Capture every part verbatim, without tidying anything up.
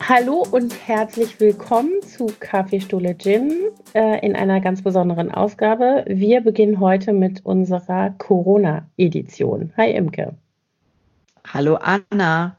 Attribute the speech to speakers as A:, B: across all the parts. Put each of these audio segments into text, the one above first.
A: Hallo und herzlich willkommen zu Kaffeestuhle Gin äh, in einer ganz besonderen Ausgabe. Wir beginnen heute mit unserer Corona-Edition. Hi Imke.
B: Hallo Anna.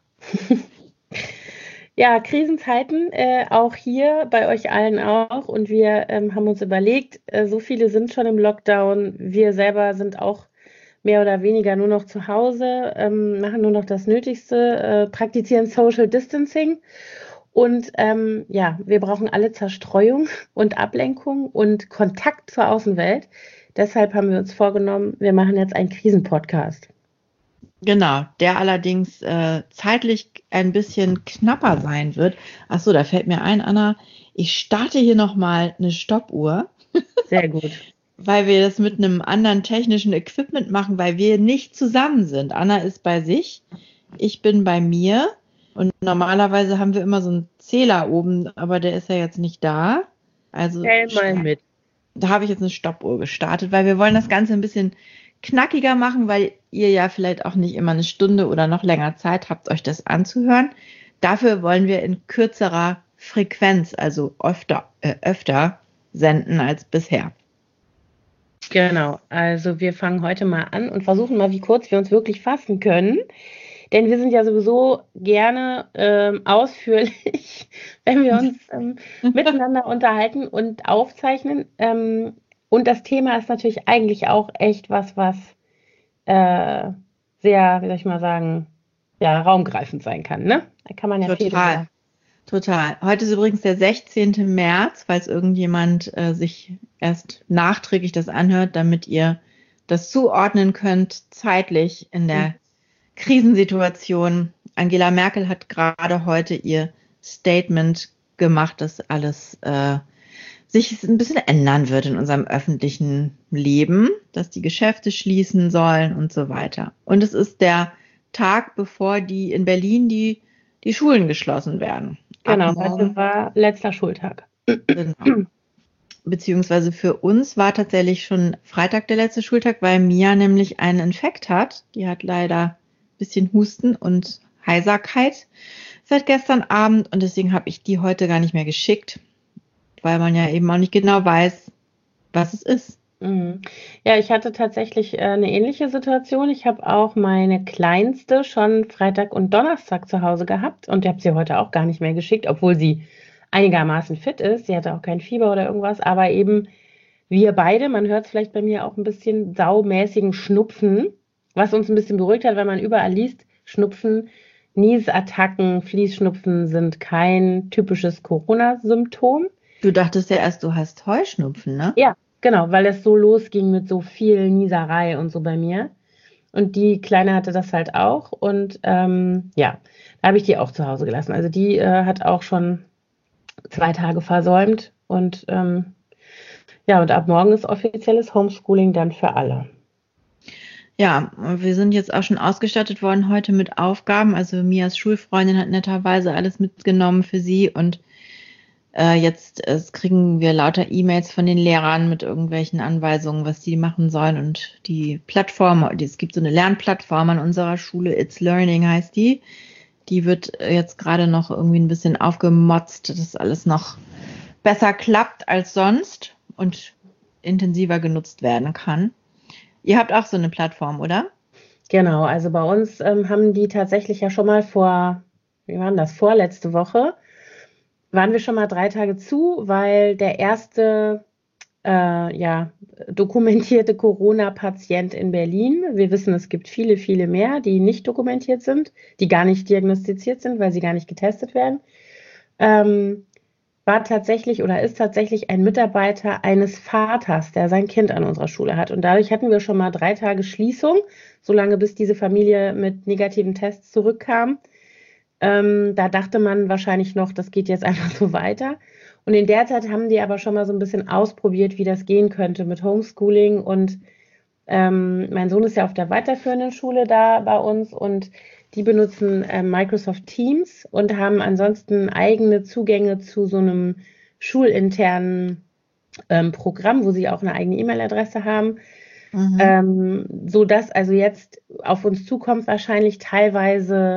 A: Ja, Krisenzeiten, äh, auch hier bei euch allen auch. Und wir ähm, haben uns überlegt, äh, so viele sind schon im Lockdown. Wir selber sind auch mehr oder weniger nur noch zu Hause, ähm, machen nur noch das Nötigste, äh, praktizieren Social Distancing. Und ähm, ja, wir brauchen alle Zerstreuung und Ablenkung und Kontakt zur Außenwelt. Deshalb haben wir uns vorgenommen, wir machen jetzt einen Krisenpodcast.
B: Genau, der allerdings äh, zeitlich ein bisschen knapper sein wird. Achso, da fällt mir ein, Anna, ich starte hier nochmal eine Stoppuhr.
A: Sehr gut.
B: Weil wir das mit einem anderen technischen Equipment machen, weil wir nicht zusammen sind. Anna ist bei sich, ich bin bei mir. Und normalerweise haben wir immer so einen Zähler oben, aber der ist ja jetzt nicht da. Also
A: Stell mal mit.
B: Da habe ich jetzt eine Stoppuhr gestartet, weil wir wollen das Ganze ein bisschen knackiger machen, weil ihr ja vielleicht auch nicht immer eine Stunde oder noch länger Zeit habt, euch das anzuhören. Dafür wollen wir in kürzerer Frequenz, also öfter, äh, öfter senden als bisher.
A: Genau, also wir fangen heute mal an und versuchen mal, wie kurz wir uns wirklich fassen können. Denn wir sind ja sowieso gerne ähm, ausführlich, wenn wir uns ähm, miteinander unterhalten und aufzeichnen. Ähm, und das Thema ist natürlich eigentlich auch echt was, was äh, sehr, wie soll ich mal sagen, ja, raumgreifend sein kann, ne? Da kann man ja viel
B: Total,
A: drüber.
B: total. Heute ist übrigens der sechzehnten März, falls irgendjemand äh, sich erst nachträglich das anhört, damit ihr das zuordnen könnt, zeitlich in der Krisensituation. Angela Merkel hat gerade heute ihr Statement gemacht, dass alles äh, sich ein bisschen ändern wird in unserem öffentlichen Leben, dass die Geschäfte schließen sollen und so weiter. Und es ist der Tag, bevor die in Berlin die, die Schulen geschlossen werden. Ab
A: Genau, heute
B: morgen.
A: war letzter Schultag.
B: Genau. Beziehungsweise für uns war tatsächlich schon Freitag der letzte Schultag, weil Mia nämlich einen Infekt hat. Die hat leider ein bisschen Husten und Heiserkeit seit gestern Abend und deswegen habe ich die heute gar nicht mehr geschickt, weil man ja eben auch nicht genau weiß, was es ist.
A: Mhm. Ja, ich hatte tatsächlich äh, eine ähnliche Situation. Ich habe auch meine Kleinste schon Freitag und Donnerstag zu Hause gehabt und ich habe sie heute auch gar nicht mehr geschickt, obwohl sie einigermaßen fit ist. Sie hatte auch kein Fieber oder irgendwas, aber eben wir beide, man hört es vielleicht bei mir auch ein bisschen saumäßigen Schnupfen, was uns ein bisschen beruhigt hat, weil man überall liest, Schnupfen, Niesattacken, Fließschnupfen sind kein typisches Corona-Symptom.
B: Du dachtest ja erst, du hast Heuschnupfen, ne?
A: Ja, genau, weil es so losging mit so viel Nieserei und so bei mir. Und die Kleine hatte das halt auch. Und ähm, ja, da habe ich die auch zu Hause gelassen. Also die äh, hat auch schon zwei Tage versäumt. Und ähm, ja, und ab morgen ist offizielles Homeschooling dann für alle.
B: Ja, wir sind jetzt auch schon ausgestattet worden heute mit Aufgaben. Also Mias Schulfreundin hat netterweise alles mitgenommen für sie und äh, jetzt äh, kriegen wir lauter E-Mails von den Lehrern mit irgendwelchen Anweisungen, was die machen sollen und die Plattform, es gibt so eine Lernplattform an unserer Schule, It's Learning heißt die. Die wird jetzt gerade noch irgendwie ein bisschen aufgemotzt, dass alles noch besser klappt als sonst und intensiver genutzt werden kann. Ihr habt auch so eine Plattform, oder?
A: Genau, also bei uns ähm, haben die tatsächlich ja schon mal vor, wie war denn das, vorletzte Woche, waren wir schon mal drei Tage zu, weil der erste äh, ja, dokumentierte Corona-Patient in Berlin, wir wissen, es gibt viele, viele mehr, die nicht dokumentiert sind, die gar nicht diagnostiziert sind, weil sie gar nicht getestet werden, ähm, war tatsächlich oder ist tatsächlich ein Mitarbeiter eines Vaters, der sein Kind an unserer Schule hat. Und dadurch hatten wir schon mal drei Tage Schließung, solange bis diese Familie mit negativen Tests zurückkam. Ähm, da dachte man wahrscheinlich noch, das geht jetzt einfach so weiter. Und in der Zeit haben die aber schon mal so ein bisschen ausprobiert, wie das gehen könnte mit Homeschooling. Und ähm, mein Sohn ist ja auf der weiterführenden Schule da bei uns und die benutzen äh, Microsoft Teams und haben ansonsten eigene Zugänge zu so einem schulinternen ähm, Programm, wo sie auch eine eigene E-Mail-Adresse haben. Mhm. Ähm, so dass also jetzt auf uns zukommt wahrscheinlich teilweise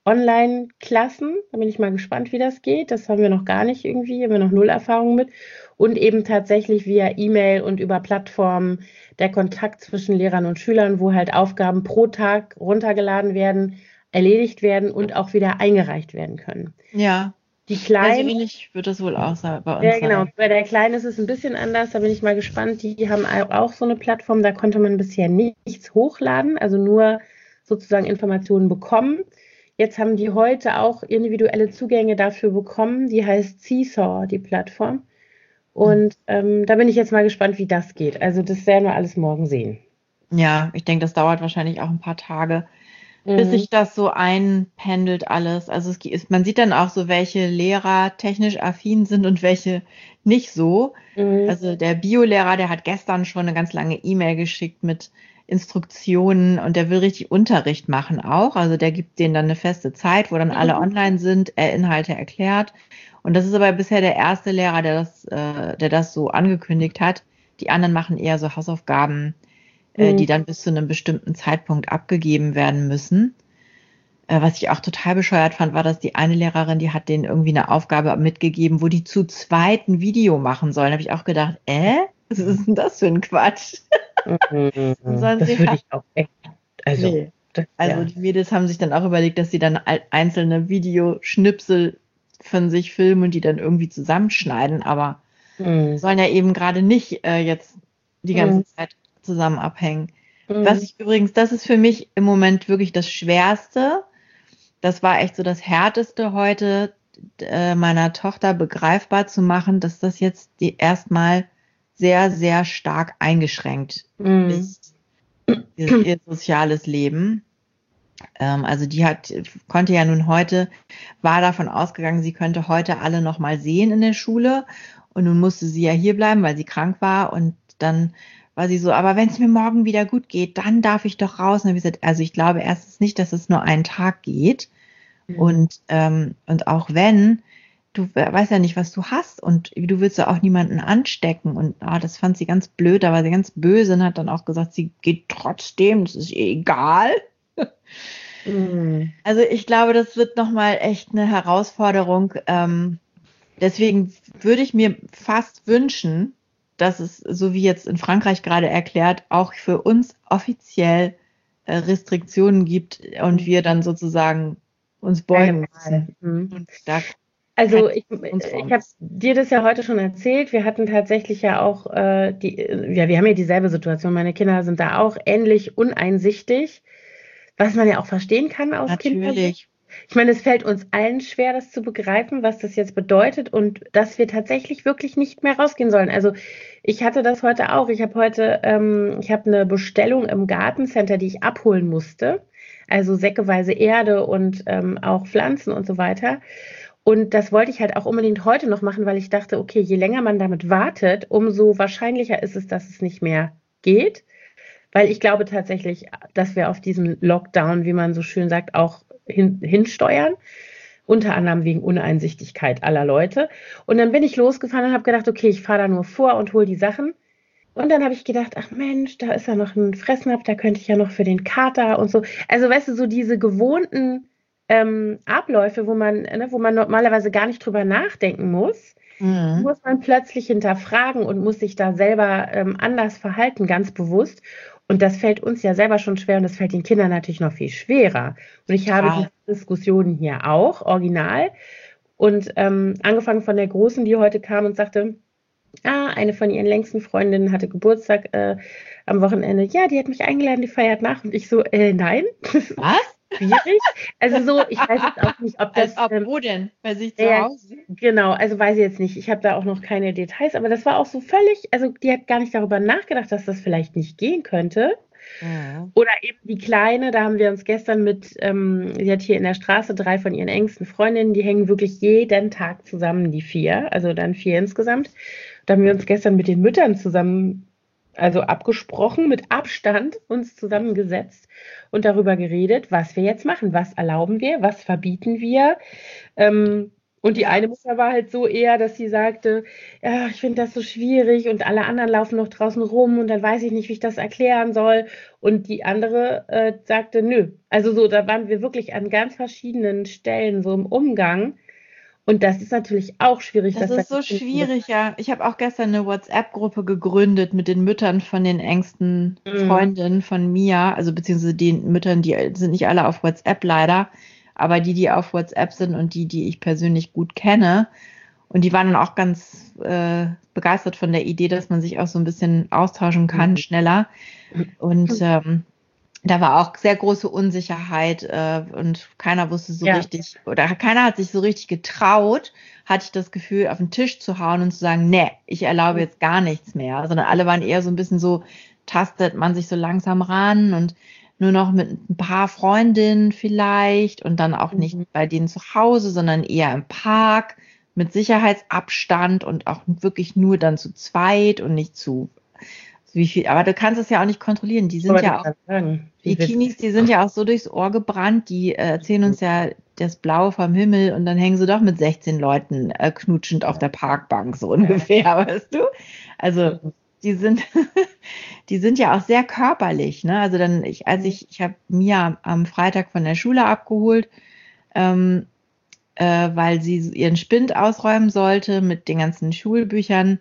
A: Online-Klassen. Da bin ich mal gespannt, wie das geht. Das haben wir noch gar nicht irgendwie, haben wir noch null Erfahrung mit. Und eben tatsächlich via E-Mail und über Plattformen der Kontakt zwischen Lehrern und Schülern, wo halt Aufgaben pro Tag runtergeladen werden, erledigt werden und auch wieder eingereicht werden können.
B: Ja.
A: Die
B: Ja, so
A: Kleinen,
B: ähnlich wird das wohl auch sein, bei uns
A: ja genau,
B: sein.
A: bei der Kleinen ist es ein bisschen anders, da bin ich mal gespannt. Die haben au- auch so eine Plattform, da konnte man bisher nichts hochladen, also nur sozusagen Informationen bekommen. Jetzt haben die heute auch individuelle Zugänge dafür bekommen, die heißt Seesaw, die Plattform. Und ähm, da bin ich jetzt mal gespannt, wie das geht. Also das werden wir alles morgen sehen.
B: Ja, ich denke, das dauert wahrscheinlich auch ein paar Tage, bis
A: Mhm.
B: sich das so einpendelt alles. Also es gibt, man sieht dann auch so, welche Lehrer technisch affin sind und welche nicht so.
A: Mhm.
B: Also der Biolehrer, der hat gestern schon eine ganz lange E-Mail geschickt mit Instruktionen und der will richtig Unterricht machen auch. Also der gibt denen dann eine feste Zeit, wo dann alle online sind, er Inhalte erklärt. Und das ist aber bisher der erste Lehrer, der das, äh, der das so angekündigt hat. Die anderen machen eher so Hausaufgaben, äh, die
A: Mhm.
B: dann bis zu einem bestimmten Zeitpunkt abgegeben werden müssen. Äh, was ich auch total bescheuert fand, war, dass die eine Lehrerin, die hat denen irgendwie eine Aufgabe mitgegeben, wo die zu zweit ein Video machen sollen. Da habe ich auch gedacht, äh, was ist denn das für ein Quatsch? Dann
A: Mhm.
B: sollen
A: Das
B: sie
A: würde
B: halt,
A: ich auch echt, also,
B: nee.
A: das,
B: Also
A: ja.
B: die Mädels haben sich dann auch überlegt, dass sie dann al- einzelne Videoschnipsel von sich filmen und die dann irgendwie zusammenschneiden, aber
A: Mhm.
B: sollen ja eben gerade nicht äh, jetzt die
A: Mhm.
B: ganze Zeit zusammen abhängen. Was
A: Mhm.
B: ich übrigens, das ist für mich im Moment wirklich das Schwerste. Das war echt so das Härteste heute, äh, meiner Tochter begreifbar zu machen, dass das jetzt die erstmal sehr, sehr stark eingeschränkt
A: Mhm.
B: ist, ihr, ihr soziales Leben. Ähm, also die hat, konnte ja nun heute, war davon ausgegangen, sie könnte heute alle noch mal sehen in der Schule und nun musste sie ja hier bleiben, weil sie krank war und dann war sie so, aber wenn es mir morgen wieder gut geht, dann darf ich doch raus. Und dann habe ich gesagt, also ich glaube erstens nicht, dass es nur einen Tag geht
A: Mhm.
B: und, ähm, und auch wenn, du weißt ja nicht, was du hast und du willst ja auch niemanden anstecken und ah, das fand sie ganz blöd, da war sie ganz böse und hat dann auch gesagt, sie geht trotzdem, das ist ihr egal.
A: Mhm.
B: Also ich glaube, das wird nochmal echt eine Herausforderung. Ähm, deswegen würde ich mir fast wünschen, dass es, so wie jetzt in Frankreich gerade erklärt, auch für uns offiziell äh, Restriktionen gibt und wir dann sozusagen uns
A: Keine
B: beugen
A: Wahl.
B: müssen.
A: Mhm.
B: Und da keine
A: Also ich,
B: Diskussionsform
A: ich habe
B: ist.
A: dir das ja heute schon erzählt. Wir hatten tatsächlich ja auch äh, die, ja, wir haben ja dieselbe Situation. Meine Kinder sind da auch ähnlich uneinsichtig, was man ja auch verstehen kann aus Kindersicht.
B: Natürlich.
A: Ich meine, es fällt uns allen schwer, das zu begreifen, was das jetzt bedeutet und dass wir tatsächlich wirklich nicht mehr rausgehen sollen. Also ich hatte das heute auch. Ich habe heute, ähm, ich habe eine Bestellung im Gartencenter, die ich abholen musste. Also säckeweise Erde und ähm, auch Pflanzen und so weiter. Und das wollte ich halt auch unbedingt heute noch machen, weil ich dachte, okay, je länger man damit wartet, umso wahrscheinlicher ist es, dass es nicht mehr geht. Weil ich glaube tatsächlich, dass wir auf diesen Lockdown, wie man so schön sagt, auch hin, hinsteuern. Unter anderem wegen Uneinsichtigkeit aller Leute. Und dann bin ich losgefahren und habe gedacht, okay, ich fahre da nur vor und hole die Sachen. Und dann habe ich gedacht, ach Mensch, da ist ja noch ein Fressnapf, da könnte ich ja noch für den Kater und so. Also weißt du, so diese gewohnten ähm, Abläufe, wo man, ne, wo man normalerweise gar nicht drüber nachdenken muss,
B: Mhm.
A: muss man plötzlich hinterfragen und muss sich da selber ähm, anders verhalten, ganz bewusst. Und das fällt uns ja selber schon schwer und das fällt den Kindern natürlich noch viel schwerer. Und ich habe diese
B: Total.
A: Diskussionen hier auch, original. Und ähm, angefangen von der Großen, die heute kam und sagte, ah, eine von ihren längsten Freundinnen hatte Geburtstag äh, am Wochenende. Ja, die hat mich eingeladen, die feiert nach. Und ich so, äh, nein, das ist
B: Was?
A: schwierig. Also so, ich weiß jetzt auch nicht, ob
B: Als
A: das,
B: ob,
A: ähm,
B: wo denn? Bei sich zu
A: ja,
B: Hause?
A: genau, also weiß ich jetzt nicht. Ich habe da auch noch keine Details, aber das war auch so völlig, also die hat gar nicht darüber nachgedacht, dass das vielleicht nicht gehen könnte.
B: Mhm.
A: Oder eben die Kleine, da haben wir uns gestern mit, ähm, sie hat hier in der Straße drei von ihren engsten Freundinnen, die hängen wirklich jeden Tag zusammen, die vier, also dann vier insgesamt. Da haben wir uns gestern mit den Müttern zusammen, also abgesprochen, mit Abstand uns zusammengesetzt und darüber geredet, was wir jetzt machen, was erlauben wir, was verbieten wir. Ähm, Und die
B: Ja.
A: eine Mutter war halt so eher, dass sie sagte, ja, ich finde das so schwierig und alle anderen laufen noch draußen rum und dann weiß ich nicht, wie ich das erklären soll. Und die andere äh, sagte, nö. Also so, da waren wir wirklich an ganz verschiedenen Stellen so im Umgang. Und das ist natürlich auch schwierig,
B: Das
A: dass da
B: ist
A: die
B: so
A: Kinder.
B: schwierig, ja. Ich habe auch gestern eine WhatsApp-Gruppe gegründet mit den Müttern von den engsten
A: Mhm.
B: Freundinnen von Mia, also beziehungsweise den Müttern, die sind nicht alle auf WhatsApp leider, aber die, die auf WhatsApp sind und die, die ich persönlich gut kenne. Und die waren dann auch ganz äh, begeistert von der Idee, dass man sich auch so ein bisschen austauschen kann,
A: Mhm.
B: schneller. Und ähm, da war auch sehr große Unsicherheit äh, und keiner wusste so
A: Ja.
B: richtig, oder keiner hat sich so richtig getraut, hatte ich das Gefühl, auf den Tisch zu hauen und zu sagen, nee, ich erlaube jetzt gar nichts mehr, sondern alle waren eher so ein bisschen so, tastet man sich so langsam ran und nur noch mit ein paar Freundinnen vielleicht und dann auch nicht
A: Mhm.
B: bei denen zu Hause, sondern eher im Park mit Sicherheitsabstand und auch wirklich nur dann zu zweit und nicht zu wie viel, aber du kannst es ja auch nicht kontrollieren. Die
A: Ich
B: sind
A: wollte
B: ja auch
A: gerade sagen,
B: die
A: wie
B: Teenies,
A: witzig.
B: die sind ja auch so durchs Ohr gebrannt, die äh, erzählen uns ja das Blaue vom Himmel und dann hängen sie doch mit sechzehn Leuten äh, knutschend auf der Parkbank, so ungefähr, weißt du? Also
A: Mhm.
B: die sind, die sind ja auch sehr körperlich, ne? Also dann, ich, als ich, ich habe Mia am Freitag von der Schule abgeholt, ähm, äh, weil sie ihren Spind ausräumen sollte mit den ganzen Schulbüchern.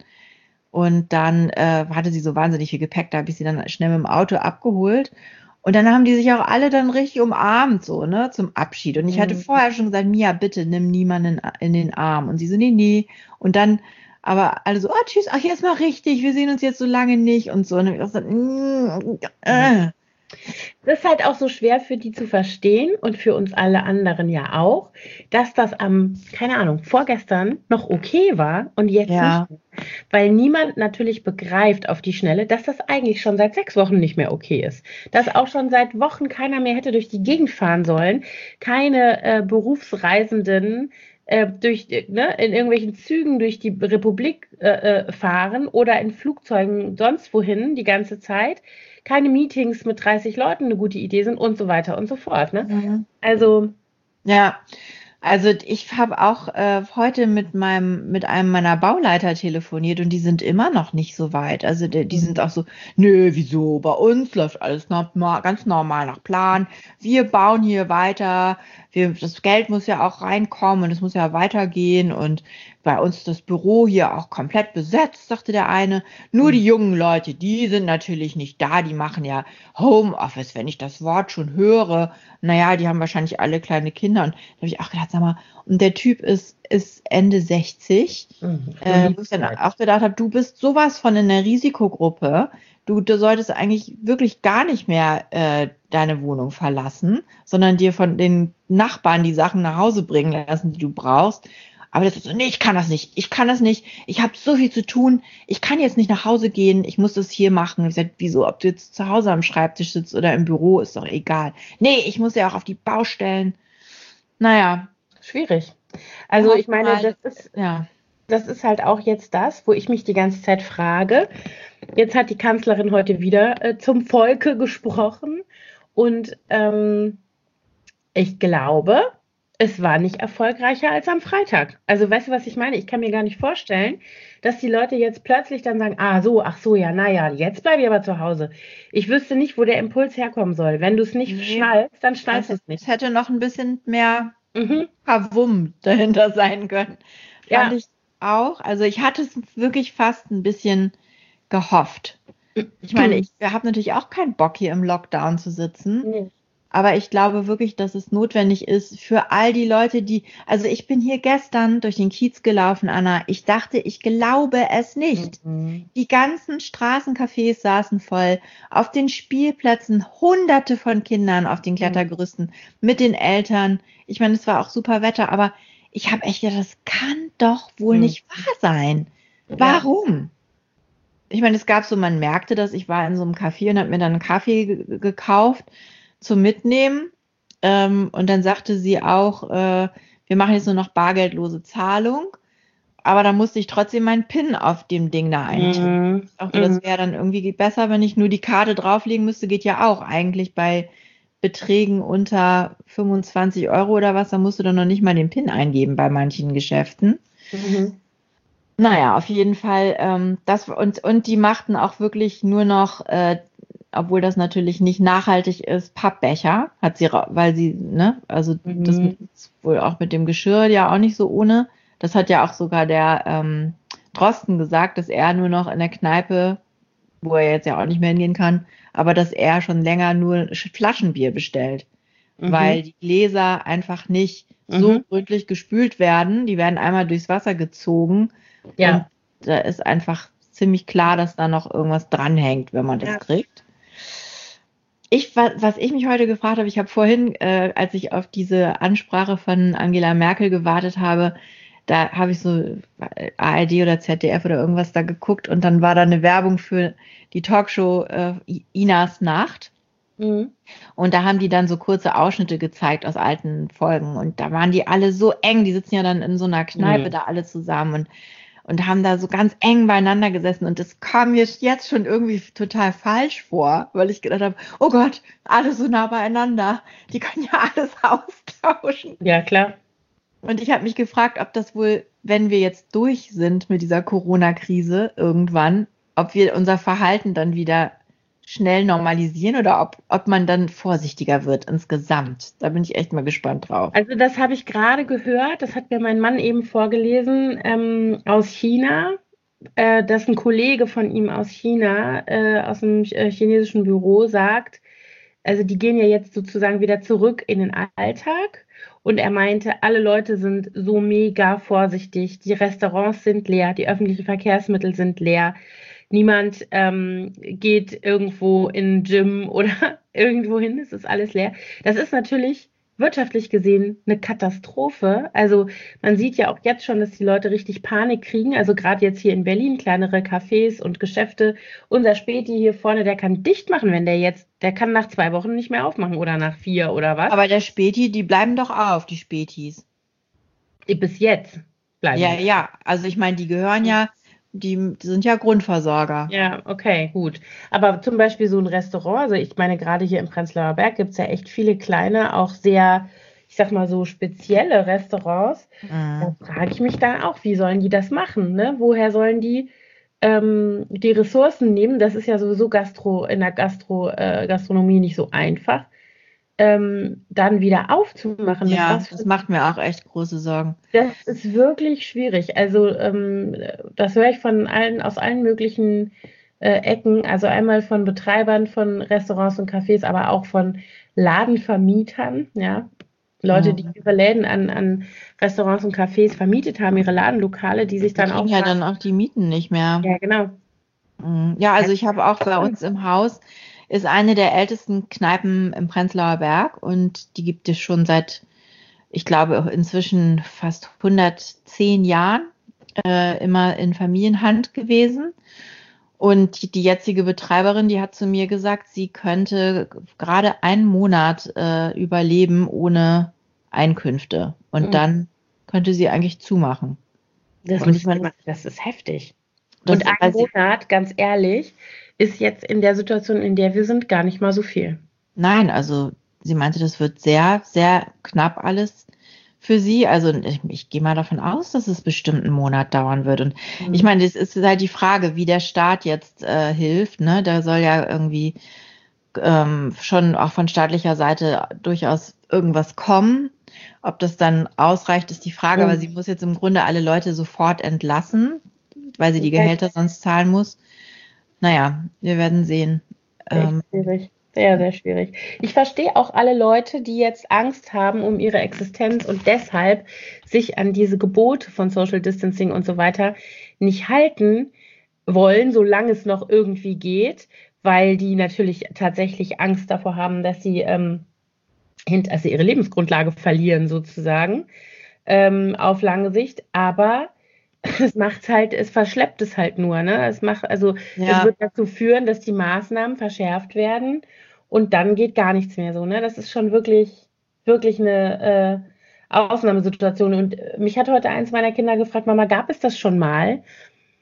B: Und dann äh, hatte sie so wahnsinnig viel Gepäck, da habe ich sie dann schnell mit dem Auto abgeholt. Und dann haben die sich auch alle dann richtig umarmt, so, ne, zum Abschied. Und ich hatte
A: Mhm.
B: vorher schon gesagt, Mia, bitte nimm niemanden in den Arm. Und sie so, nee, nee. Und dann, aber alle so, oh, tschüss, ach, jetzt mal richtig, wir sehen uns jetzt so lange nicht und so. Und ich so, mm, äh.
A: Das ist halt auch so schwer für die zu verstehen und für uns alle anderen ja auch, dass das am, keine Ahnung, vorgestern noch okay war und jetzt nicht.
B: Ja,
A: Weil niemand natürlich begreift auf die Schnelle, dass das eigentlich schon seit sechs Wochen nicht mehr okay ist. Dass auch schon seit Wochen keiner mehr hätte durch die Gegend fahren sollen, keine äh, Berufsreisenden äh, durch, äh, ne, in irgendwelchen Zügen durch die Republik äh, äh, fahren oder in Flugzeugen sonst wohin die ganze Zeit, keine Meetings mit dreißig Leuten eine gute Idee sind und so weiter und so fort. Ne?
B: mhm.
A: Also,
B: Ja, also ich habe auch äh, heute mit meinem, mit einem meiner Bauleiter telefoniert und die sind immer noch nicht so weit. Also die, die sind auch so, nö, wieso? Bei uns läuft alles normal, ganz normal nach Plan. Wir bauen hier weiter. Wir, das Geld muss ja auch reinkommen und es muss ja weitergehen. Und bei uns ist das Büro hier auch komplett besetzt, sagte der eine. Nur die jungen Leute, die sind natürlich nicht da. Die machen ja Homeoffice, wenn ich das Wort schon höre. Naja, die haben wahrscheinlich alle kleine Kinder. Und da habe ich auch gedacht, sag mal, und der Typ ist, ist Ende sechzig,
A: mh, so
B: äh, wo
A: lieb
B: ich dann
A: Zeit.
B: auch gedacht habe, du bist sowas von in der Risikogruppe. Du, du solltest eigentlich wirklich gar nicht mehr äh, deine Wohnung verlassen, sondern dir von den Nachbarn die Sachen nach Hause bringen lassen, die du brauchst. Aber das ist so, nee, ich kann das nicht. Ich kann das nicht. Ich habe so viel zu tun. Ich kann jetzt nicht nach Hause gehen. Ich muss das hier machen. Ich sage, wieso, ob du jetzt zu Hause am Schreibtisch sitzt oder im Büro, ist doch egal. Nee, ich muss ja auch auf die Baustellen. Naja,
A: Schwierig.
B: wir
A: Also ich
B: hoffen
A: meine,
B: mal,
A: das ist
B: ja.
A: das ist halt auch jetzt das, wo ich mich die ganze Zeit frage. Jetzt hat die Kanzlerin heute wieder äh, zum Volke gesprochen und ähm, ich glaube, es war nicht erfolgreicher als am Freitag. Also weißt du, was ich meine? Ich kann mir gar nicht vorstellen, dass die Leute jetzt plötzlich dann sagen, ah so, ach so, ja, naja, jetzt bleibe ich aber zu Hause. Ich wüsste nicht, wo der Impuls herkommen soll. Wenn du es nicht
B: Nee,
A: schnallst, dann
B: es,
A: schnallst du es
B: es
A: nicht.
B: hätte noch ein bisschen mehr
A: Mhm.
B: Kavum dahinter sein können. Fand
A: Ja.
B: ich auch. Also ich hatte es wirklich fast ein bisschen gehofft. Ich meine, ich habe natürlich auch keinen Bock, hier im Lockdown zu sitzen.
A: Nee.
B: Aber ich glaube wirklich, dass es notwendig ist für all die Leute, die, also ich bin hier gestern durch den Kiez gelaufen, Anna. Ich dachte, ich glaube es nicht.
A: Mhm.
B: Die ganzen Straßencafés saßen voll, auf den Spielplätzen hunderte von Kindern auf den
A: Mhm.
B: Klettergerüsten mit den Eltern. Ich meine, es war auch super Wetter, aber ich habe echt gedacht, das kann doch wohl
A: Mhm.
B: nicht wahr sein.
A: Ja.
B: Warum? Ich meine, es gab so, man merkte das, ich war in so einem Café und habe mir dann einen Kaffee ge- gekauft zum Mitnehmen. Ähm, und dann sagte sie auch, äh, wir machen jetzt nur noch bargeldlose Zahlung. Aber da musste ich trotzdem meinen PIN auf dem Ding da eintippen.
A: Mhm.
B: Ich dachte, das
A: Mhm.
B: wäre dann irgendwie besser, wenn ich nur die Karte drauflegen müsste. Geht ja auch eigentlich bei Beträgen unter fünfundzwanzig Euro oder was, da musst du doch noch nicht mal den PIN eingeben bei manchen Geschäften.
A: Mhm.
B: Naja, auf jeden Fall, ähm, das und, und die machten auch wirklich nur noch, äh, obwohl das natürlich nicht nachhaltig ist, Pappbecher, hat sie, ra- weil sie, ne, also das
A: Mhm.
B: ist wohl auch mit dem Geschirr ja auch nicht so ohne. Das hat ja auch sogar der ähm, Drosten gesagt, dass er nur noch in der Kneipe, wo er jetzt ja auch nicht mehr hingehen kann, aber dass er schon länger nur Sch- Flaschenbier bestellt,
A: Mhm.
B: weil die Gläser einfach nicht so
A: Mhm.
B: gründlich gespült werden. Die werden einmal durchs Wasser gezogen und
A: Ja.
B: da ist einfach ziemlich klar, dass da noch irgendwas dranhängt, wenn man das
A: Ja.
B: kriegt. Ich, wa- was ich mich heute gefragt habe, ich habe vorhin, äh, als ich auf diese Ansprache von Angela Merkel gewartet habe, da habe ich so A R D oder Z D F oder irgendwas da geguckt und dann war da eine Werbung für die Talkshow äh, I- Inas Nacht.
A: Mhm.
B: Und da haben die dann so kurze Ausschnitte gezeigt aus alten Folgen. Und da waren die alle so eng, die sitzen ja dann in so einer Kneipe
A: Mhm.
B: da alle zusammen und und haben da so ganz eng beieinander gesessen und das kam mir jetzt schon irgendwie total falsch vor, weil ich gedacht habe, oh Gott, alle so nah beieinander, die können ja alles austauschen.
A: Ja, klar.
B: Und ich habe mich gefragt, ob das wohl, wenn wir jetzt durch sind mit dieser Corona-Krise irgendwann, ob wir unser Verhalten dann wieder schnell normalisieren oder ob, ob man dann vorsichtiger wird insgesamt. Da bin ich echt mal gespannt drauf.
A: Also das habe ich gerade gehört, das hat mir mein Mann eben vorgelesen, ähm, aus China, äh, dass ein Kollege von ihm aus China, äh, aus dem äh, chinesischen Büro sagt, also die gehen ja jetzt sozusagen wieder zurück in den Alltag. Und er meinte, alle Leute sind so mega vorsichtig, die Restaurants sind leer, die öffentlichen Verkehrsmittel sind leer. Niemand ähm, geht irgendwo in ein Gym oder irgendwo hin, es ist alles leer. Das ist natürlich wirtschaftlich gesehen eine Katastrophe. Also man sieht ja auch jetzt schon, dass die Leute richtig Panik kriegen. Also gerade jetzt hier in Berlin, kleinere Cafés und Geschäfte. Unser Späti hier vorne, der kann dicht machen, wenn der jetzt, der kann nach zwei Wochen nicht mehr aufmachen oder nach vier oder was.
B: Aber der Späti, die bleiben doch auf, die Spätis.
A: Bis jetzt bleiben
B: Ja,
A: die.
B: ja, also ich meine, die gehören ja, die, die sind ja Grundversorger.
A: Ja, okay, gut. Aber zum Beispiel so ein Restaurant, also ich meine, gerade hier im Prenzlauer Berg gibt es ja echt viele kleine, auch sehr, ich sag mal so spezielle Restaurants. Da
B: Mhm.
A: frage ich mich dann auch, wie sollen die das machen, ne? Woher sollen die ähm, die Ressourcen nehmen? Das ist ja sowieso Gastro, in der Gastro, äh, Gastronomie nicht so einfach, ähm, dann wieder aufzumachen. Mit
B: Ja,
A: was
B: das
A: für,
B: macht mir auch echt große Sorgen.
A: das ist wirklich schwierig. Also ähm, das höre ich von allen, aus allen möglichen äh, Ecken. Also einmal von Betreibern von Restaurants und Cafés, aber auch von Ladenvermietern, ja. Leute, die
B: Mhm.
A: ihre Läden an, an Restaurants und Cafés vermietet haben, ihre Ladenlokale, die sich
B: Die
A: dann
B: kriegen
A: auch
B: ja
A: fragen,
B: dann auch die Mieten nicht mehr.
A: ja, genau.
B: Mhm. Ja, also ich habe auch bei uns im Haus ist eine der ältesten Kneipen im Prenzlauer Berg und die gibt es schon seit, ich glaube, inzwischen fast hundertzehn Jahren, äh, immer in Familienhand gewesen. Und die, die jetzige Betreiberin, die hat zu mir gesagt, sie könnte gerade einen Monat äh, überleben ohne Einkünfte. Und
A: Mhm.
B: dann könnte sie eigentlich zumachen.
A: Das
B: Und ich
A: muss,
B: meine,
A: das ist heftig.
B: das,
A: Und
B: das
A: ein
B: weiß ich,
A: Monat, ganz ehrlich, ist jetzt in der Situation, in der wir sind, gar nicht mal so viel.
B: nein, also sie meinte, das wird sehr, sehr knapp alles für sie. Also ich, ich gehe mal davon aus, dass es bestimmt einen Monat dauern wird. Und ich
A: Mhm.
B: meine, das ist halt die Frage, wie der Staat jetzt äh, hilft. Ne? Da soll ja irgendwie ähm, schon auch von staatlicher Seite durchaus irgendwas kommen. Ob das dann ausreicht, ist die Frage, aber sie
A: Mhm.
B: muss jetzt im Grunde alle Leute sofort entlassen, weil sie die
A: Ja,
B: Gehälter sonst zahlen muss. Naja, wir werden sehen.
A: echt
B: Ähm,
A: schwierig. Sehr, sehr schwierig. Ich verstehe auch alle Leute, die jetzt Angst haben um ihre Existenz und deshalb sich an diese Gebote von Social Distancing und so weiter nicht halten wollen, solange es noch irgendwie geht, weil die natürlich tatsächlich Angst davor haben, dass sie, ähm, hint also ihre Lebensgrundlage verlieren sozusagen, ähm, auf lange Sicht. Aber es macht halt, es verschleppt es halt nur, ne? Es macht, also es
B: ja,
A: wird dazu führen, dass die Maßnahmen verschärft werden und dann geht gar nichts mehr so, ne? Das ist schon wirklich, wirklich eine äh, Ausnahmesituation. Und äh, mich hat heute eins meiner Kinder gefragt, Mama, gab es das schon mal?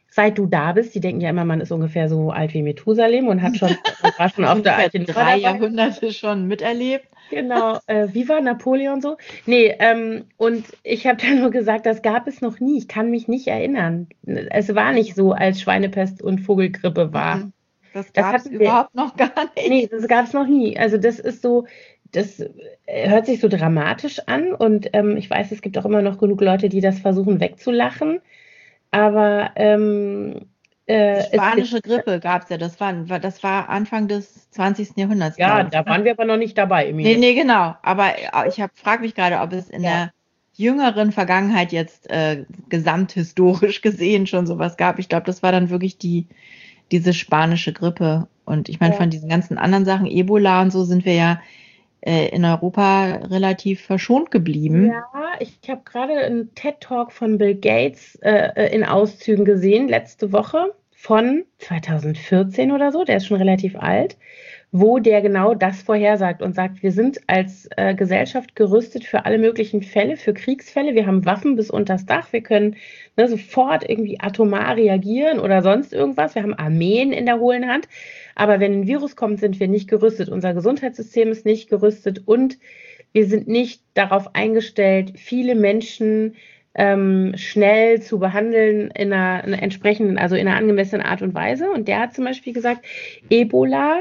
A: seit du da bist, die denken ja immer, man ist ungefähr so alt wie Methusalem und hat schon, war schon auf der Arche
B: drei Jahrhunderte schon miterlebt.
A: Genau, äh, wie war Napoleon so? Nee, ähm, und ich habe dann nur gesagt, das gab es noch nie. Ich kann mich nicht erinnern. Es war nicht so, als Schweinepest und Vogelgrippe war.
B: Das gab es überhaupt noch gar nicht.
A: Nee, das gab es noch nie. Also das ist so, das hört sich so dramatisch an und ähm, ich weiß, es gibt auch immer noch genug Leute, die das versuchen wegzulachen. Aber ähm,
B: äh, die spanische Grippe gab es ja, das war, das war Anfang des zwanzigsten Jahrhunderts.
A: Ja, da ich, waren wir aber noch nicht dabei.
B: Nee, nee, genau. Aber ich frage mich gerade, ob es in ja. der jüngeren Vergangenheit jetzt äh, gesamthistorisch gesehen schon sowas gab. Ich glaube, das war dann wirklich die diese spanische Grippe. Und ich meine, ja. von diesen ganzen anderen Sachen, Ebola und so, sind wir ja äh, in Europa relativ verschont geblieben.
A: Ja, ich habe gerade einen TED-Talk von Bill Gates äh, in Auszügen gesehen, letzte Woche von zweitausendvierzehn oder so, der ist schon relativ alt, wo der genau das vorhersagt und sagt, wir sind als äh, Gesellschaft gerüstet für alle möglichen Fälle, für Kriegsfälle. Wir haben Waffen bis unters Dach. Wir können ne, sofort irgendwie atomar reagieren oder sonst irgendwas. Wir haben Armeen in der hohlen Hand. Aber wenn ein Virus kommt, sind wir nicht gerüstet. Unser Gesundheitssystem ist nicht gerüstet und wir sind nicht darauf eingestellt, viele Menschen ähm, schnell zu behandeln in einer, einer entsprechenden, also in einer angemessenen Art und Weise. Und der hat zum Beispiel gesagt, Ebola,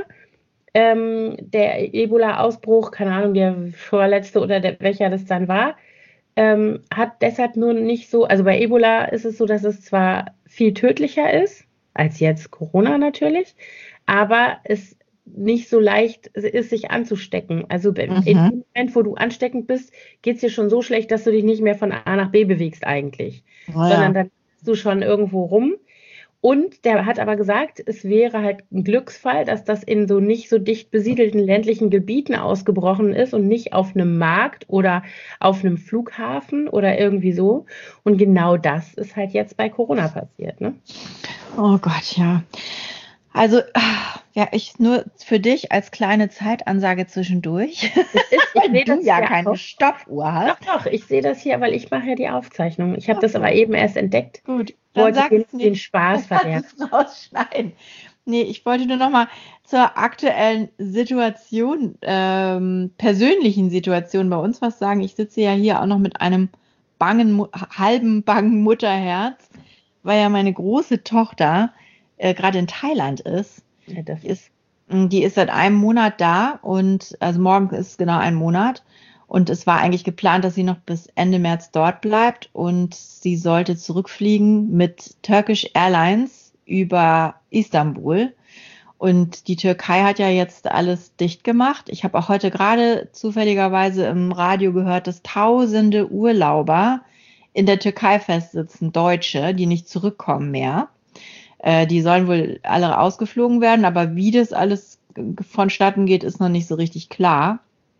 A: Ähm, der Ebola-Ausbruch, keine Ahnung, der vorletzte oder der, welcher das dann war, ähm, hat deshalb nur nicht so, also bei Ebola ist es so, dass es zwar viel tödlicher ist, als jetzt Corona natürlich, aber es nicht so leicht ist, sich anzustecken. Also mhm. in dem Moment, wo du ansteckend bist, geht es dir schon so schlecht, dass du dich nicht mehr von A nach B bewegst eigentlich, oh ja. sondern dann bist du schon irgendwo rum. Und der hat aber gesagt, es wäre halt ein Glücksfall, dass das in so nicht so dicht besiedelten ländlichen Gebieten ausgebrochen ist und nicht auf einem Markt oder auf einem Flughafen oder irgendwie so. Und genau das ist halt jetzt bei Corona passiert, ne?
B: Oh Gott, ja. Also, ja, ich nur für dich als kleine Zeitansage zwischendurch, weil
A: ich
B: du ja keine auch. Stoppuhr hast.
A: Doch, doch, ich sehe das hier, weil ich mache ja die Aufzeichnung. Ich habe das aber eben erst entdeckt.
B: Gut,
A: dann wollte den, den Spaß verderben.
B: Rausschneiden. Nee, ich wollte nur noch mal zur aktuellen Situation, ähm, persönlichen Situation bei uns was sagen. Ich sitze ja hier auch noch mit einem bangen, halben bangen Mutterherz, weil ja meine große Tochter äh, gerade in Thailand ist.
A: Ja, das
B: die ist. Die ist seit einem Monat da und also morgen ist genau ein Monat. Und es war eigentlich geplant, dass sie noch bis Ende März dort bleibt und sie sollte zurückfliegen mit Turkish Airlines über Istanbul. Und die Türkei hat ja jetzt alles dicht gemacht. Ich habe auch heute gerade zufälligerweise im Radio gehört, dass tausende Urlauber in der Türkei festsitzen, Deutsche, die nicht zurückkommen mehr. Äh, die sollen wohl alle ausgeflogen werden, aber wie das alles vonstatten geht, ist noch nicht so richtig klar.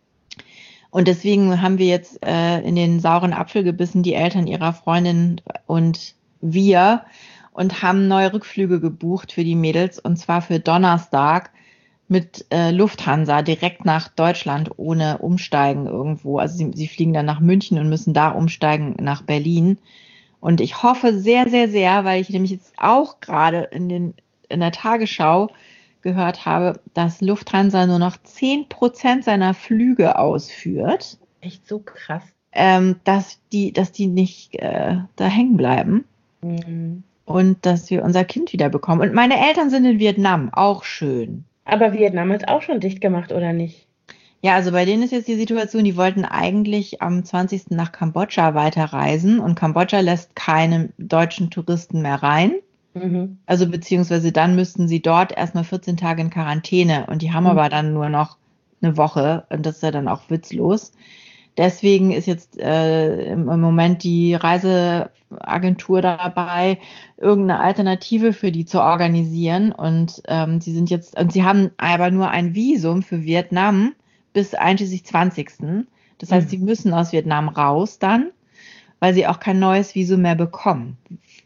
B: Und deswegen haben wir jetzt äh, in den sauren Apfel gebissen, die Eltern ihrer Freundin und wir, und haben neue Rückflüge gebucht für die Mädels, und zwar für Donnerstag mit äh, Lufthansa direkt nach Deutschland ohne Umsteigen irgendwo. Also sie, sie fliegen dann nach München und müssen da umsteigen nach Berlin. Und ich hoffe sehr, sehr, sehr, weil ich nämlich jetzt auch gerade in, den, in der Tagesschau gehört habe, dass Lufthansa nur noch zehn Prozent seiner Flüge ausführt.
A: Echt so krass.
B: Ähm, dass, die, dass die nicht äh, da hängen bleiben.
A: Mhm.
B: Und dass wir unser Kind wieder bekommen. Und meine Eltern sind in Vietnam, auch schön.
A: Aber Vietnam hat auch schon dicht gemacht, oder nicht?
B: Ja, also bei denen ist jetzt die Situation, die wollten eigentlich am zwanzigsten nach Kambodscha weiterreisen und Kambodscha lässt keine deutschen Touristen mehr rein.
A: Mhm.
B: Also beziehungsweise dann müssten sie dort erstmal vierzehn Tage in Quarantäne und die haben mhm. aber dann nur noch eine Woche und das ist ja dann auch witzlos. Deswegen ist jetzt äh, im, im Moment die Reiseagentur dabei, irgendeine Alternative für die zu organisieren und ähm, sie sind jetzt, und sie haben aber nur ein Visum für Vietnam bis einschließlich zwanzigsten Das heißt, mhm. sie müssen aus Vietnam raus dann, weil sie auch kein neues Visum mehr bekommen.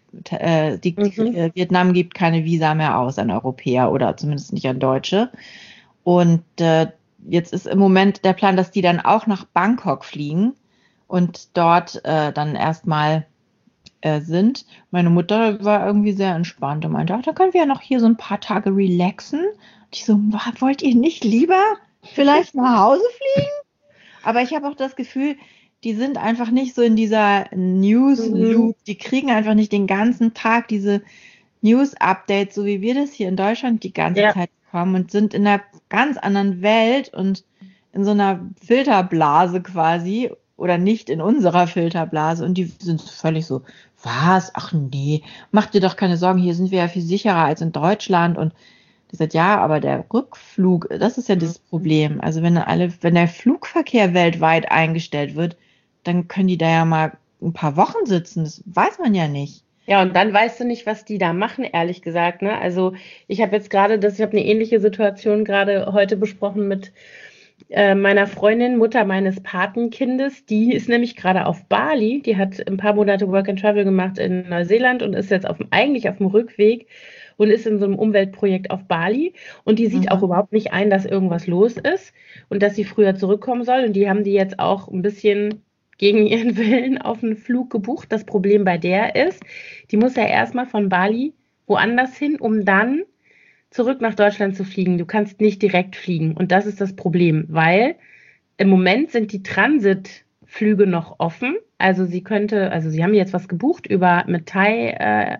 B: Äh, die, mhm. äh, Vietnam gibt keine Visa mehr aus an Europäer oder zumindest nicht an Deutsche. Und äh, jetzt ist im Moment der Plan, dass die dann auch nach Bangkok fliegen und dort äh, dann erstmal äh, sind. Meine Mutter war irgendwie sehr entspannt und meinte, ach, da können wir ja noch hier so ein paar Tage relaxen. Und ich so, wollt ihr nicht lieber vielleicht nach Hause fliegen? Aber ich habe auch das Gefühl, die sind einfach nicht so in dieser News-Loop. Die kriegen einfach nicht den ganzen Tag diese News-Updates, so wie wir das hier in Deutschland die ganze
A: Ja.
B: Zeit bekommen und sind in einer ganz anderen Welt und in so einer Filterblase quasi oder nicht in unserer Filterblase und die sind völlig so, was? Ach nee, mach dir doch keine Sorgen, hier sind wir ja viel sicherer als in Deutschland und die sagt, ja, aber der Rückflug, das ist ja das Problem. Also wenn alle, wenn der Flugverkehr weltweit eingestellt wird, dann können die da ja mal ein paar Wochen sitzen. Das weiß man ja nicht.
A: Ja, und dann weißt du nicht, was die da machen, ehrlich gesagt. Ne? Also ich habe jetzt gerade, das, ich habe eine ähnliche Situation gerade heute besprochen mit äh, meiner Freundin, Mutter meines Patenkindes. Die ist nämlich gerade auf Bali. Die hat ein paar Monate Work and Travel gemacht in Neuseeland und ist jetzt auf, eigentlich auf dem Rückweg und ist in so einem Umweltprojekt auf Bali. Und die sieht
B: Mhm.
A: auch überhaupt nicht ein, dass irgendwas los ist und dass sie früher zurückkommen soll. Und die haben die jetzt auch ein bisschen gegen ihren Willen auf einen Flug gebucht. Das Problem bei der ist, die muss ja erstmal von Bali woanders hin, um dann zurück nach Deutschland zu fliegen. Du kannst nicht direkt fliegen. Und das ist das Problem, weil im Moment sind die Transitflüge noch offen. Also sie könnte, also sie haben jetzt was gebucht über mit Thai äh,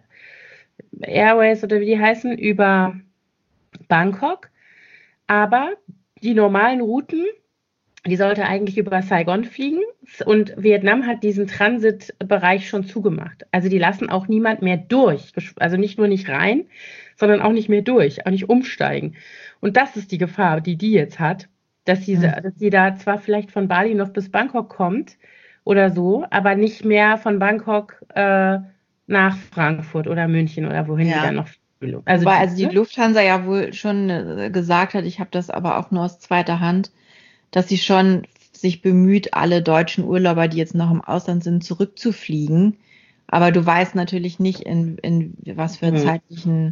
A: Airways oder wie die heißen, über Bangkok. Aber die normalen Routen, die sollte eigentlich über Saigon fliegen und Vietnam hat diesen Transitbereich schon zugemacht. Also die lassen auch niemand mehr durch, also nicht nur nicht rein, sondern auch nicht mehr durch, auch nicht umsteigen. Und das ist die Gefahr, die die jetzt hat, dass sie,
B: Mhm.
A: dass sie da zwar vielleicht von Bali noch bis Bangkok kommt oder so, aber nicht mehr von Bangkok äh, nach Frankfurt oder München oder wohin
B: Ja.
A: die dann noch fliegen.
B: Also, Wobei,
A: die,
B: also die
A: ne?
B: Lufthansa ja wohl schon äh, gesagt hat, ich habe das aber auch nur aus zweiter Hand, dass sie schon sich bemüht, alle deutschen Urlauber, die jetzt noch im Ausland sind, zurückzufliegen. Aber du weißt natürlich nicht, in, in was für
A: Mhm.
B: zeitlichen,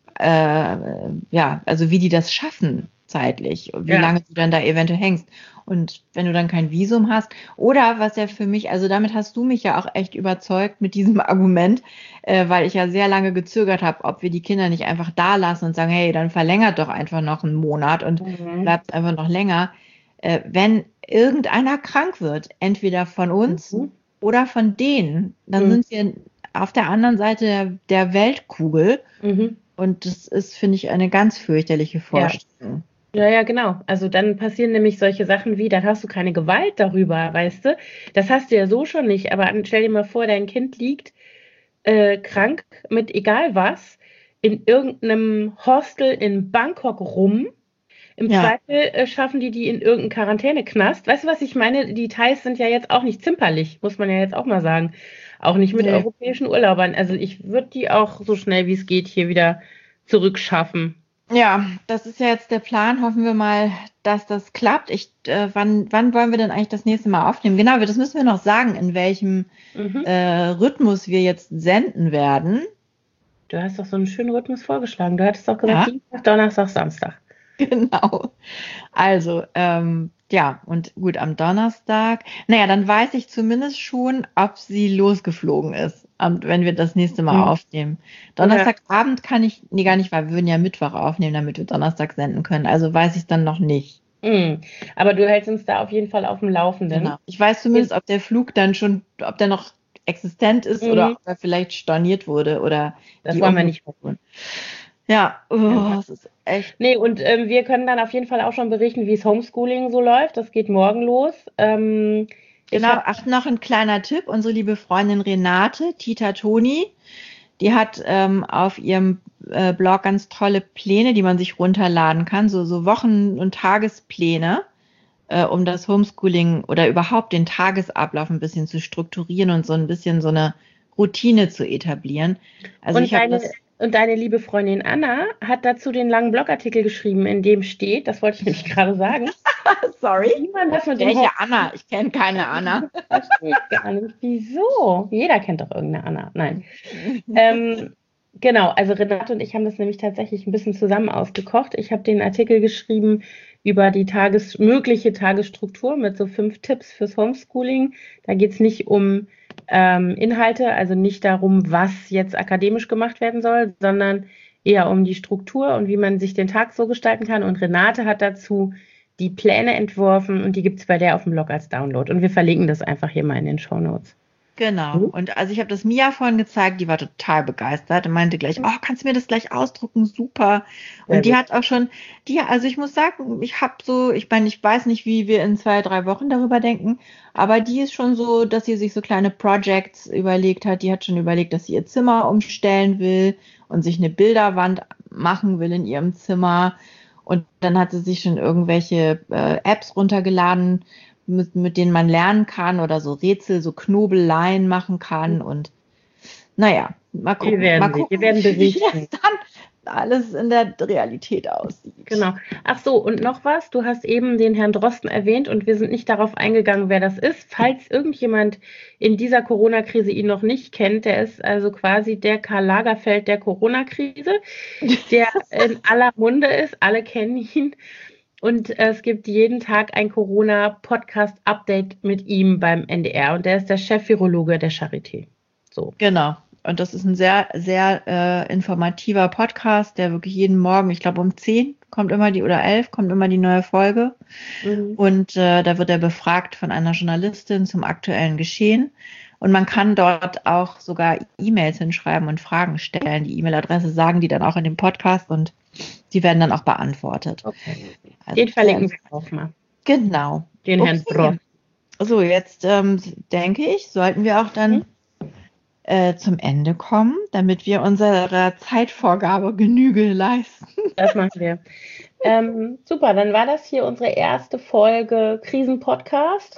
B: äh, ja, also wie die das schaffen zeitlich, wie
A: Ja.
B: lange du dann da eventuell hängst. Und wenn du dann kein Visum hast, oder was ja für mich, also damit hast du mich ja auch echt überzeugt mit diesem Argument, äh, weil ich ja sehr lange gezögert habe, ob wir die Kinder nicht einfach da lassen und sagen, hey, dann verlängert doch einfach noch einen Monat und
A: Mhm.
B: bleibt einfach noch länger. Äh, wenn irgendeiner krank wird, entweder von uns
A: Mhm.
B: oder von denen, dann
A: Mhm.
B: sind wir auf der anderen Seite der, der Weltkugel.
A: Mhm.
B: Und das ist, finde ich, eine ganz fürchterliche Vorstellung.
A: Ja, ja, genau. Also dann passieren nämlich solche Sachen wie, dann hast du keine Gewalt darüber, weißt du? Das hast du ja so schon nicht. Aber stell dir mal vor, dein Kind liegt äh, krank mit egal was in irgendeinem Hostel in Bangkok rum. Im
B: Ja.
A: Zweifel äh, schaffen die die in irgendeinen Quarantäneknast. Weißt du, was ich meine? Die Thais sind ja jetzt auch nicht zimperlich, muss man ja jetzt auch mal sagen. Auch nicht mit
B: Nee.
A: europäischen Urlaubern. Also ich würde die auch so schnell wie es geht hier wieder zurückschaffen.
B: Ja, das ist ja jetzt der Plan. Hoffen wir mal, dass das klappt. Ich, äh, wann, wann wollen wir denn eigentlich das nächste Mal aufnehmen? Genau, das müssen wir noch sagen, in welchem
A: Mhm.
B: äh, Rhythmus wir jetzt senden werden.
A: Du hast doch so einen schönen Rhythmus vorgeschlagen. Du hattest doch gesagt,
B: Ja.
A: Dienstag, Donnerstag, Samstag.
B: Genau. Also, ähm, ja, und gut, am Donnerstag, naja, dann weiß ich zumindest schon, ob sie losgeflogen ist, am- wenn wir das nächste Mal
A: Mhm.
B: aufnehmen. Donnerstagabend kann ich, nee, gar nicht, weil wir würden ja Mittwoch aufnehmen, damit wir Donnerstag senden können. Also weiß ich dann noch nicht.
A: Mhm. Aber du hältst uns da auf jeden Fall auf dem Laufenden.
B: Genau. Ich weiß zumindest, ob der Flug dann schon, ob der noch existent ist
A: Mhm.
B: oder ob er vielleicht storniert wurde oder
A: Das
B: die
A: wollen wir nicht.
B: Umbuchung. Ja, oh,
A: Ja.
B: das ist echt.
A: Nee, und ähm, wir können dann auf jeden Fall auch schon berichten, wie es Homeschooling so läuft. Das geht morgen los. Ähm, ich
B: Genau,
A: hab,
B: ach, noch ein kleiner Tipp. Unsere liebe Freundin Renate, Tita Toni, die hat ähm, auf ihrem äh, Blog ganz tolle Pläne, die man sich runterladen kann, so, so Wochen- und Tagespläne, äh, um das Homeschooling oder überhaupt den Tagesablauf ein bisschen zu strukturieren und so ein bisschen so eine Routine zu etablieren. Also
A: und,
B: ich habe
A: deine,
B: das.
A: und deine liebe Freundin Anna hat dazu den langen Blogartikel geschrieben, in dem steht, das wollte ich nämlich gerade sagen,
B: Sorry.
A: wie man das mit dem
B: Welche
A: Home-
B: Anna? Ich kenne keine Anna.
A: Verstehe ich gar nicht. Wieso? Jeder kennt doch irgendeine Anna. Nein. ähm, genau, also Renate und ich haben das nämlich tatsächlich ein bisschen zusammen ausgekocht. Ich habe den Artikel geschrieben über die Tages mögliche Tagesstruktur mit so fünf Tipps fürs Homeschooling. Da geht es nicht um ähm, Inhalte, also nicht darum, was jetzt akademisch gemacht werden soll, sondern eher um die Struktur und wie man sich den Tag so gestalten kann. Und Renate hat dazu die Pläne entworfen und die gibt es bei der auf dem Blog als Download. Und wir verlinken das einfach hier mal in den Shownotes.
B: Genau. Mhm. Und also ich habe das Mia vorhin gezeigt, die war total begeistert und meinte gleich, oh, kannst du mir das gleich ausdrucken? Super. Und ja, die gut. Hat auch schon, die, also ich muss sagen, ich habe so, ich meine, ich weiß nicht, wie wir in zwei, drei Wochen darüber denken, aber die ist schon so, dass sie sich so kleine Projects überlegt hat. Die hat schon überlegt, dass sie ihr Zimmer umstellen will und sich eine Bilderwand machen will in ihrem Zimmer. Und dann hat sie sich schon irgendwelche äh, Apps runtergeladen, Mit, mit denen man lernen kann oder so Rätsel, so Knobeleien machen kann und naja, mal gucken,
A: wir werden,
B: mal gucken
A: wir werden
B: wie das dann alles in der Realität aussieht.
A: Genau. Ach so, und noch was, du hast eben den Herrn Drosten erwähnt und wir sind nicht darauf eingegangen, wer das ist. Falls irgendjemand in dieser Corona-Krise ihn noch nicht kennt, der ist also quasi der Karl Lagerfeld der Corona-Krise, der in aller Munde ist, alle kennen ihn. Und äh, es gibt jeden Tag ein Corona-Podcast-Update mit ihm beim N D R. Und der ist der Chef-Virologe der Charité. So.
B: Genau. Und das ist ein sehr, sehr äh, informativer Podcast, der wirklich jeden Morgen, ich glaube um zehn kommt immer die, oder elf kommt immer die neue Folge. Mhm. Und äh, da wird er befragt von einer Journalistin zum aktuellen Geschehen. Und man kann dort auch sogar E-Mails hinschreiben und Fragen stellen. Die E-Mail-Adresse sagen die dann auch in dem Podcast und die werden dann auch beantwortet.
A: Okay. Also, den verlinken wir auch mal.
B: Genau.
A: Den okay. Herrn Brock.
B: So, jetzt ähm, denke ich, sollten wir auch dann mhm. äh, zum Ende kommen, damit wir unserer Zeitvorgabe Genüge leisten.
A: Das machen wir. ähm, super, dann war das hier unsere erste Folge Krisen-Podcast.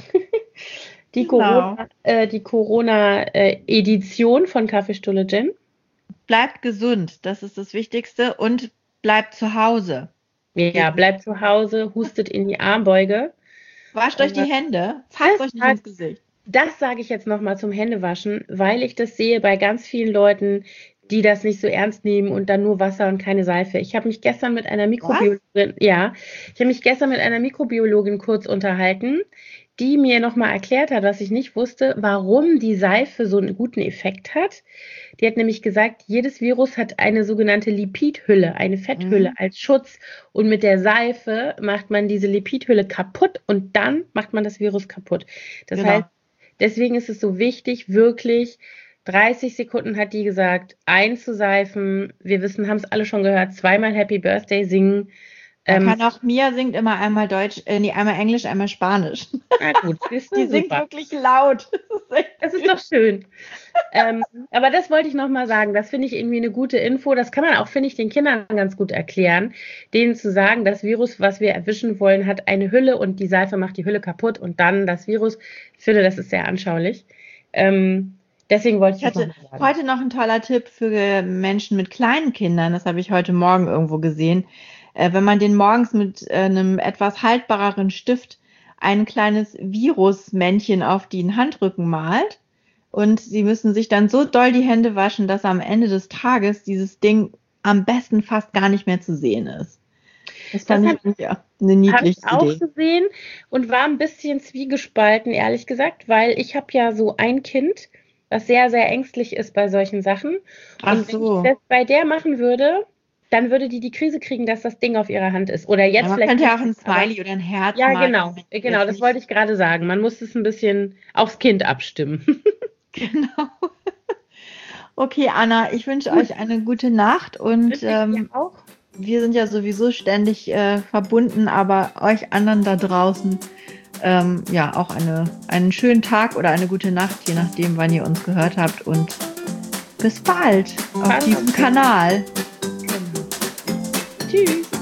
A: Die genau. Corona, äh, die Corona-Edition äh, von Kaffeestuhle Gin.
B: Bleibt gesund, das ist das Wichtigste, und bleibt zu Hause.
A: Ja, bleibt zu Hause, hustet in die Armbeuge.
B: Wascht euch die Hände, fasst euch nicht ins Gesicht.
A: Das sage ich jetzt nochmal zum Händewaschen, weil ich das sehe bei ganz vielen Leuten, die das nicht so ernst nehmen und dann nur Wasser und keine Seife. Ich habe mich gestern mit einer Mikrobiologin, Was? ja, ich habe mich gestern mit einer Mikrobiologin kurz unterhalten, die mir nochmal erklärt hat, was ich nicht wusste, warum die Seife so einen guten Effekt hat. Die hat nämlich gesagt, jedes Virus hat eine sogenannte Lipidhülle, eine Fetthülle mhm. als Schutz. Und mit der Seife macht man diese Lipidhülle kaputt und dann macht man das Virus kaputt. Das genau. heißt, deswegen ist es so wichtig, wirklich dreißig Sekunden hat die gesagt, einzuseifen. Wir wissen, haben es alle schon gehört, zweimal Happy Birthday singen.
B: Man ähm, kann auch, Mia singt immer einmal Deutsch, äh, nee, einmal Englisch, einmal Spanisch.
A: Na gut, bist du
B: Die singt super. Wirklich laut.
A: Das ist doch schön. ähm, aber das wollte ich nochmal sagen, das finde ich irgendwie eine gute Info. Das kann man auch, finde ich, den Kindern ganz gut erklären, denen zu sagen, das Virus, was wir erwischen wollen, hat eine Hülle und die Seife macht die Hülle kaputt und dann das Virus. Ich finde, das ist sehr anschaulich. Ähm, deswegen wollte ich,
B: ich hatte noch heute noch ein toller Tipp für Menschen mit kleinen Kindern. Das habe ich heute Morgen irgendwo gesehen. Wenn man den morgens mit einem etwas haltbareren Stift ein kleines Virusmännchen auf den Handrücken malt und sie müssen sich dann so doll die Hände waschen, dass am Ende des Tages dieses Ding am besten fast gar nicht mehr zu sehen ist. Das fand das ich ja eine niedliche Idee.
A: Habe ich auch gesehen und war ein bisschen zwiegespalten, ehrlich gesagt, weil ich habe ja so ein Kind, was sehr, sehr ängstlich ist bei solchen Sachen.
B: Ach
A: und
B: so.
A: wenn ich das bei der machen würde, dann würde die die Krise kriegen, dass das Ding auf ihrer Hand ist. Oder jetzt
B: ja, man
A: vielleicht.
B: Man könnte ja auch ein Smiley oder ein Herz
A: Ja,
B: machen.
A: genau. Genau, das wollte ich gerade sagen. Man muss es ein bisschen aufs Kind abstimmen.
B: Genau. Okay, Anna, ich wünsche Gut. euch eine gute Nacht und ähm,
A: auch.
B: wir sind ja sowieso ständig äh, verbunden, aber euch anderen da draußen ähm, ja auch eine, einen schönen Tag oder eine gute Nacht, je nachdem, wann ihr uns gehört habt, und bis bald auf diesem Kanal.
A: Tschüss.